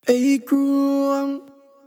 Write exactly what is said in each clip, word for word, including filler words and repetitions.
Hey crew,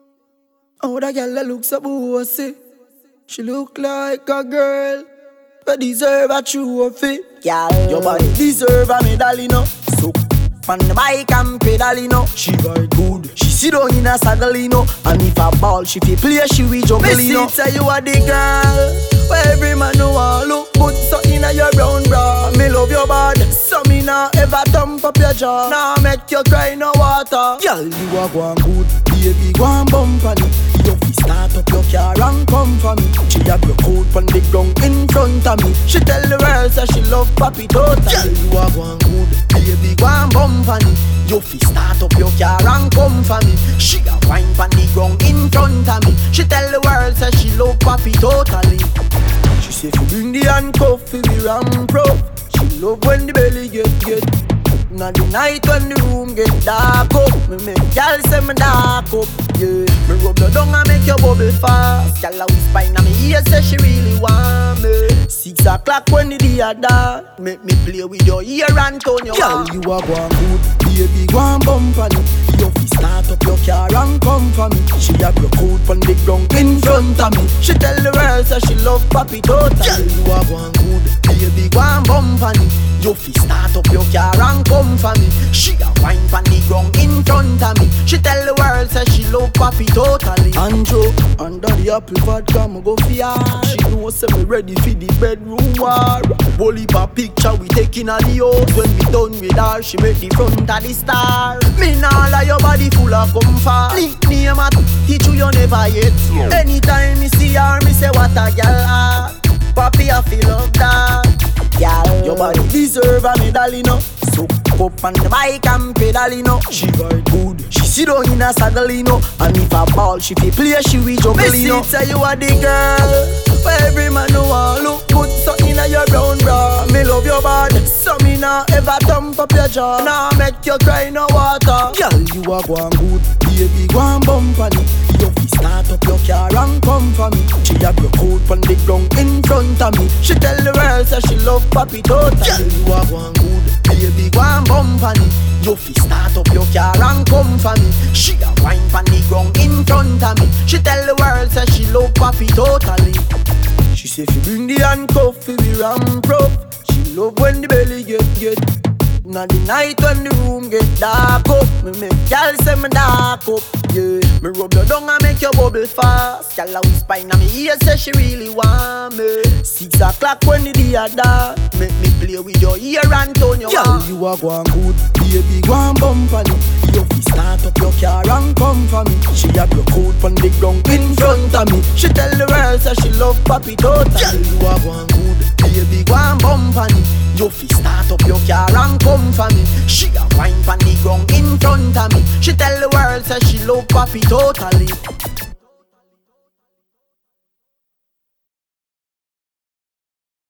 oh that girl that looks so bossy. She look like a girl, but deserve a trophy. Girl, Your body deserve a medal, you know. So on the bike and pedal, you know. she ride good. She sit down in a saddle, you know. And if a ball she fi play, she will juggle, Me you know. see say you are the girl where every man know want look good. So inna your brown bra, me love your body. So me nah ever thump up your jaw. Nah make you cry no water. Girl, you are going good, baby, go and bump on it. You fi start up your car and come for me. She have your coat on the ground in front of me. She tell the world say she love papi totally. Girl, you are going good, baby, go and bump on it. You fi start up your car and come for me. She a wine on the ground in front of me. She tell the world say she love papi totally. She say fi bring the handcuff fi be ram pro. She love when the belly get get. Now the night when the room get dark up, me make y'all say me dark up, yeah. Me rub your down and make your bubble fast. Y'all a whisper inna me ear say she really want me. Six o'clock when the day a dark, make me play with your ear and turn your Girl, you a go good, baby, go and bump on it. You fi start up your car and come for me. She have your coat on the ground in front of me. She tell the world say she love papi totally. Girl, you a go good, baby, go and bump on it. You fi start up your car and come for me. She a wine on the ground in front of me. She tell the world say she love papi totally. Andrew, under the apple vodka, me go fi her. She know say me ready fi the bedroom war. Whole heap a picture we taking a the house. When we done with her, she make the front of the star. Me nah lie, your body full of comfort. Nickname a teach you you never yet. Anytime me see her, me say what a girl are. Papi I feel love that. Girl, Your body deserve a medal, you know. So up on the bike and pedal, you know. she ride good. She sit down in a saddle, you know. And if a ball she fi play, she will Me juggle, see you know. say you are the girl where every man know want look good. So inna your brown bra, me love your body. So me nah ever thump up your jaw. Nah make you cry no water. Girl, you are going good, baby, go and bump on it. You fi start up your car and come for me. She have your coat on the ground in front of me. She tell the world say she love papi totally. Girl, you are going good, baby, go and bump on it. You fi start up your car and come for me. She a wine on the ground in front of me. She tell the world say she love papi totally. She say fi bring the handcuff fi be ram pro. She love when the belly get get. Now the night when the room get dark up, me make y'all say me dark up, yeah. Me rub your down and make your bubble fast. Y'all a whisper inna me ear say she really want me. Six o'clock when the day a dark, make me play with your ear and turn your Girl, you a going good, baby, go and bump on it. You fi start up your car and come for me. She have your coat on the ground in front of me. She tell the world say she love papi totally. Girl, you a going good, baby, go and bump on it. You fi start up your car and come for me. She a wine on the ground in front of me. She tell the world say she love papi totally.